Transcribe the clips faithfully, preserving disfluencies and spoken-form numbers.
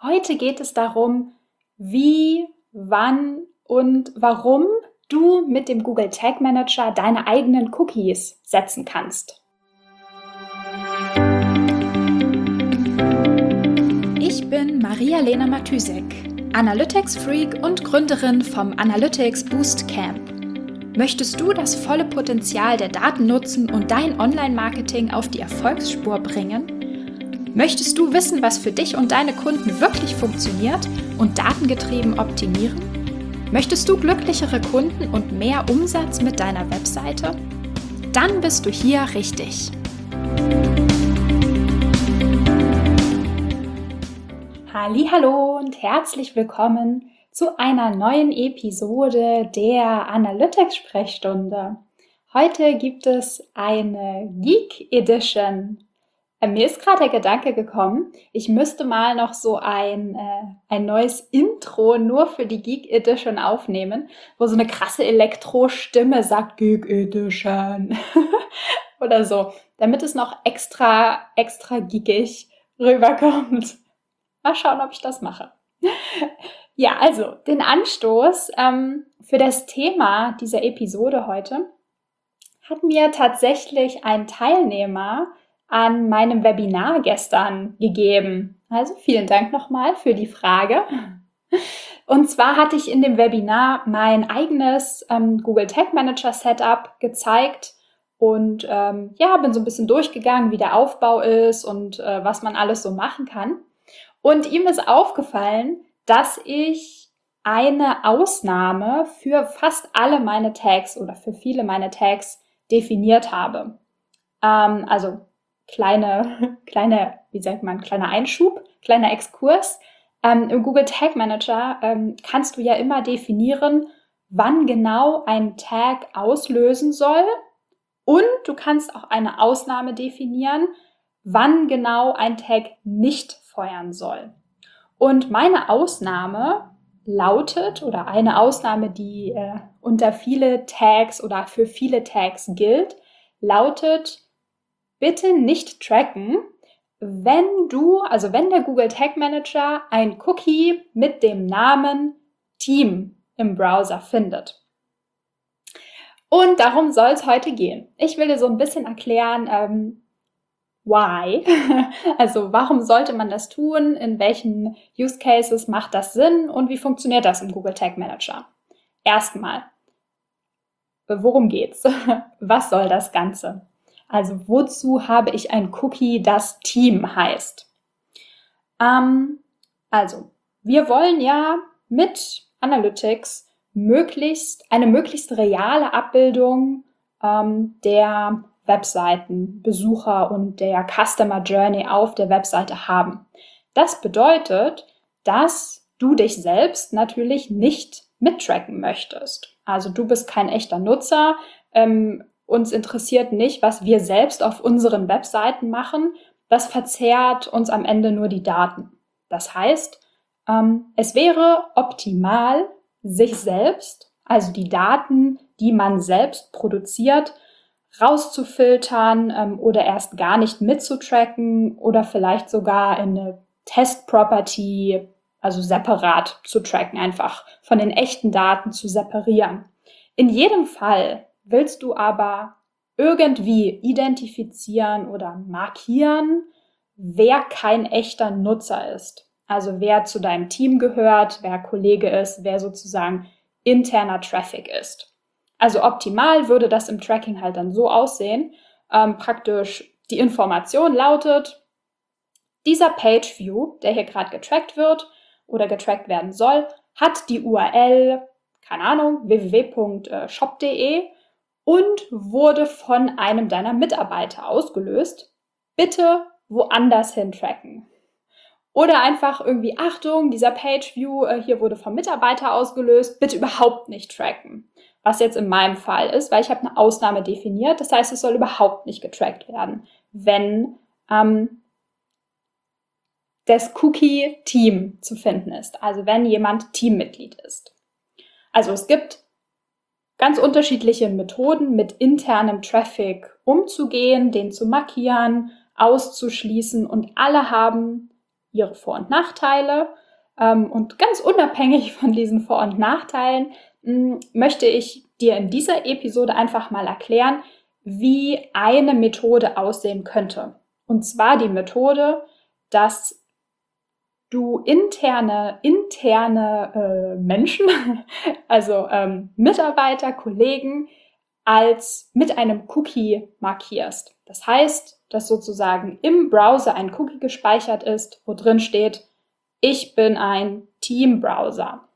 Heute geht es darum, wie, wann und warum du mit dem Google Tag Manager deine eigenen Cookies setzen kannst. Ich bin Maria-Lena Matysek, Analytics-Freak und Gründerin vom Analytics Boost Camp. Möchtest du das volle Potenzial der Daten nutzen und dein Online-Marketing auf die Erfolgsspur bringen? Möchtest du wissen, was für dich und deine Kunden wirklich funktioniert und datengetrieben optimieren? Möchtest du glücklichere Kunden und mehr Umsatz mit deiner Webseite? Dann bist du hier richtig. Hallihallo und herzlich willkommen zu einer neuen Episode der Analytics-Sprechstunde. Heute gibt es eine Geek Edition. Mir ist gerade der Gedanke gekommen, ich müsste mal noch so ein, äh, ein neues Intro nur für die Geek Edition aufnehmen, wo so eine krasse Elektro-Stimme sagt Geek Edition oder so, damit es noch extra, extra geekig rüberkommt. Mal schauen, ob ich das mache. Ja, also den Anstoß ähm, für das Thema dieser Episode heute hat mir tatsächlich ein Teilnehmer an meinem Webinar gestern gegeben. Also vielen Dank nochmal für die Frage. Und zwar hatte ich in dem Webinar mein eigenes ähm, Google Tag Manager Setup gezeigt und ähm, ja, bin so ein bisschen durchgegangen, wie der Aufbau ist und äh, was man alles so machen kann. Und ihm ist aufgefallen, dass ich eine Ausnahme für fast alle meine Tags oder für viele meiner Tags definiert habe. Ähm, also kleine, kleine, wie sagt man, kleiner Einschub, kleiner Exkurs. Ähm, im Google Tag Manager ähm, kannst du ja immer definieren, wann genau ein Tag auslösen soll, und du kannst auch eine Ausnahme definieren, wann genau ein Tag nicht feuern soll. Und meine Ausnahme lautet, oder eine Ausnahme, die äh, unter viele Tags oder für viele Tags gilt, lautet: Bitte nicht tracken, wenn du, also wenn der Google Tag Manager ein Cookie mit dem Namen Team im Browser findet. Und darum soll es heute gehen. Ich will dir so ein bisschen erklären, ähm, why, also warum sollte man das tun, in welchen Use Cases macht das Sinn und wie funktioniert das im Google Tag Manager. Erstmal, worum geht's? Was soll das Ganze? Also wozu habe ich ein Cookie, das Team heißt? Ähm, also, wir wollen ja mit Analytics möglichst eine möglichst reale Abbildung ähm, der Webseitenbesucher und der Customer Journey auf der Webseite haben. Das bedeutet, dass du dich selbst natürlich nicht mittracken möchtest. Also du bist kein echter Nutzer. Ähm, Uns interessiert nicht, was wir selbst auf unseren Webseiten machen. Das verzerrt uns am Ende nur die Daten. Das heißt, ähm, es wäre optimal, sich selbst, also die Daten, die man selbst produziert, rauszufiltern ähm, oder erst gar nicht mitzutracken oder vielleicht sogar in eine Test-Property, also separat zu tracken, einfach von den echten Daten zu separieren. In jedem Fall willst du aber irgendwie identifizieren oder markieren, wer kein echter Nutzer ist. Also wer zu deinem Team gehört, wer Kollege ist, wer sozusagen interner Traffic ist. Also optimal würde das im Tracking halt dann so aussehen. Ähm, praktisch die Information lautet: Dieser Page View, der hier gerade getrackt wird oder getrackt werden soll, hat die U R L, keine Ahnung, w w w punkt shop punkt de und wurde von einem deiner Mitarbeiter ausgelöst. Bitte woanders hin tracken. Oder einfach irgendwie: Achtung, dieser Page View äh, hier wurde vom Mitarbeiter ausgelöst, bitte überhaupt nicht tracken. Was jetzt in meinem Fall ist, weil ich habe eine Ausnahme definiert. Das heißt, es soll überhaupt nicht getrackt werden, wenn ähm, das Cookie-Team zu finden ist. Also wenn jemand Teammitglied ist. Also es gibt ganz unterschiedliche Methoden, mit internem Traffic umzugehen, den zu markieren, auszuschließen, und alle haben ihre Vor- und Nachteile. Ähm, und ganz unabhängig von diesen Vor- und Nachteilen mh, möchte ich dir in dieser Episode einfach mal erklären, wie eine Methode aussehen könnte. Und zwar die Methode, dass du interne, interne äh, Menschen, also ähm, Mitarbeiter, Kollegen, als mit einem Cookie markierst. Das heißt, dass sozusagen im Browser ein Cookie gespeichert ist, wo drin steht, ich bin ein Team-Browser.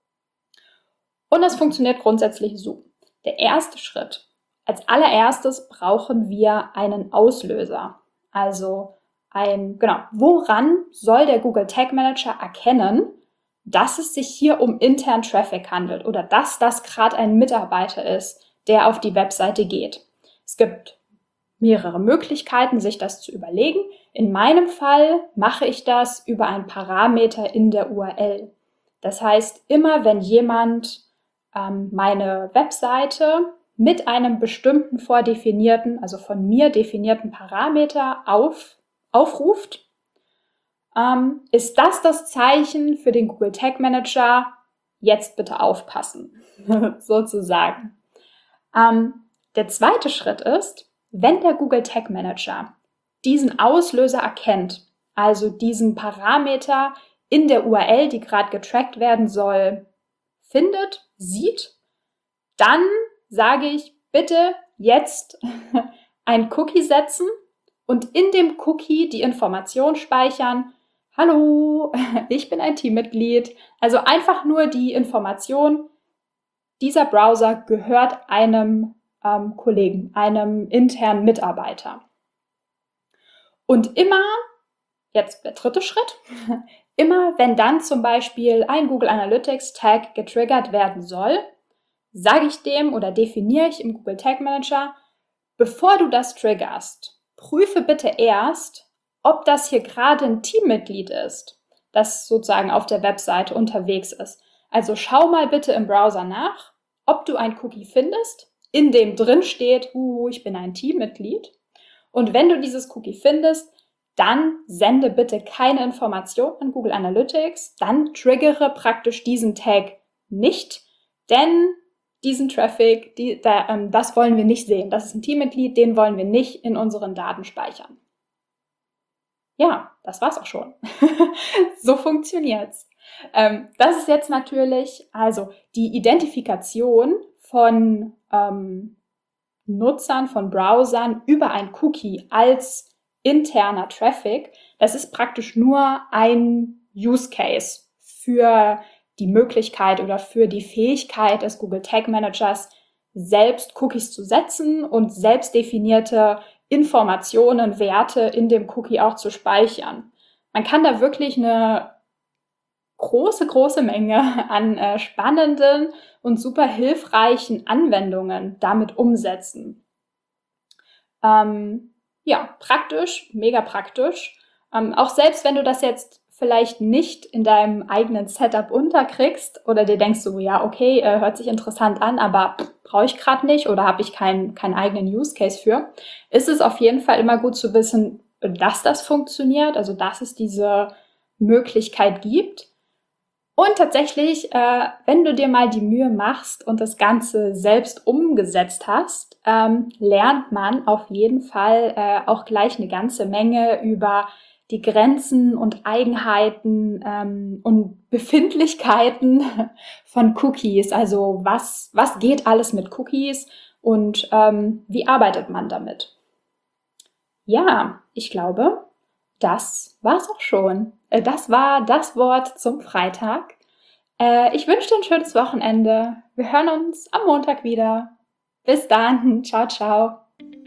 Und das funktioniert grundsätzlich so. Der erste Schritt. Als allererstes brauchen wir einen Auslöser. Also ein, genau, woran soll der Google Tag Manager erkennen, dass es sich hier um internen Traffic handelt oder dass das gerade ein Mitarbeiter ist, der auf die Webseite geht. Es gibt mehrere Möglichkeiten, sich das zu überlegen. In meinem Fall mache ich das über einen Parameter in der U R L. Das heißt, immer wenn jemand ähm, meine Webseite mit einem bestimmten vordefinierten, also von mir definierten Parameter auf, aufruft, ähm, ist das das Zeichen für den Google Tag Manager, jetzt bitte aufpassen, sozusagen. Ähm, der zweite Schritt ist, wenn der Google Tag Manager diesen Auslöser erkennt, also diesen Parameter in der U R L, die gerade getrackt werden soll, findet, sieht, dann sage ich, bitte jetzt ein Cookie setzen und in dem Cookie die Information speichern, hallo, ich bin ein Teammitglied. Also einfach nur die Information, dieser Browser gehört einem ähm, Kollegen, einem internen Mitarbeiter. Und immer, jetzt der dritte Schritt, immer wenn dann zum Beispiel ein Google Analytics Tag getriggert werden soll, sage ich dem oder definiere ich im Google Tag Manager, bevor du das triggerst, prüfe bitte erst, ob das hier gerade ein Teammitglied ist, das sozusagen auf der Webseite unterwegs ist. Also schau mal bitte im Browser nach, ob du ein Cookie findest, in dem drin steht, uh, ich bin ein Teammitglied. Und wenn du dieses Cookie findest, dann sende bitte keine Information an Google Analytics, dann triggere praktisch diesen Tag nicht, denn diesen Traffic, die, da, ähm, das wollen wir nicht sehen. Das ist ein Teammitglied, den wollen wir nicht in unseren Daten speichern. Ja, das war's auch schon. So funktioniert's. Ähm, das ist jetzt natürlich, also die Identifikation von ähm, Nutzern, von Browsern über ein Cookie als interner Traffic. Das ist praktisch nur ein Use Case für die Möglichkeit oder für die Fähigkeit des Google Tag Managers, selbst Cookies zu setzen und selbst definierte Informationen, Werte in dem Cookie auch zu speichern. Man kann da wirklich eine große, große Menge an äh, spannenden und super hilfreichen Anwendungen damit umsetzen. Ähm, ja, praktisch, mega praktisch. Ähm, auch selbst wenn du das jetzt vielleicht nicht in deinem eigenen Setup unterkriegst oder dir denkst so, ja, okay, äh, hört sich interessant an, aber brauche ich gerade nicht oder habe ich keinen keinen eigenen Use Case für, ist es auf jeden Fall immer gut zu wissen, dass das funktioniert, also dass es diese Möglichkeit gibt. Und tatsächlich, äh, wenn du dir mal die Mühe machst und das Ganze selbst umgesetzt hast, ähm, lernt man auf jeden Fall äh, auch gleich eine ganze Menge über die Grenzen und Eigenheiten ähm, und Befindlichkeiten von Cookies. Also was, was geht alles mit Cookies und ähm, wie arbeitet man damit? Ja, ich glaube, das war's auch schon. Äh, das war das Wort zum Freitag. Äh, ich wünsche dir ein schönes Wochenende. Wir hören uns am Montag wieder. Bis dann. Ciao, ciao.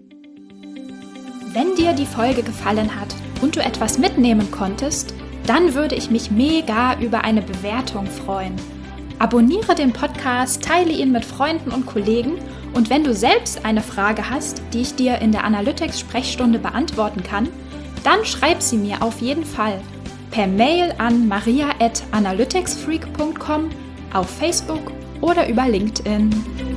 Wenn dir die Folge gefallen hat und du etwas mitnehmen konntest, dann würde ich mich mega über eine Bewertung freuen. Abonniere den Podcast, teile ihn mit Freunden und Kollegen und wenn du selbst eine Frage hast, die ich dir in der Analytics-Sprechstunde beantworten kann, dann schreib sie mir auf jeden Fall per Mail an maria at analyticsfreak punkt com, auf Facebook oder über LinkedIn.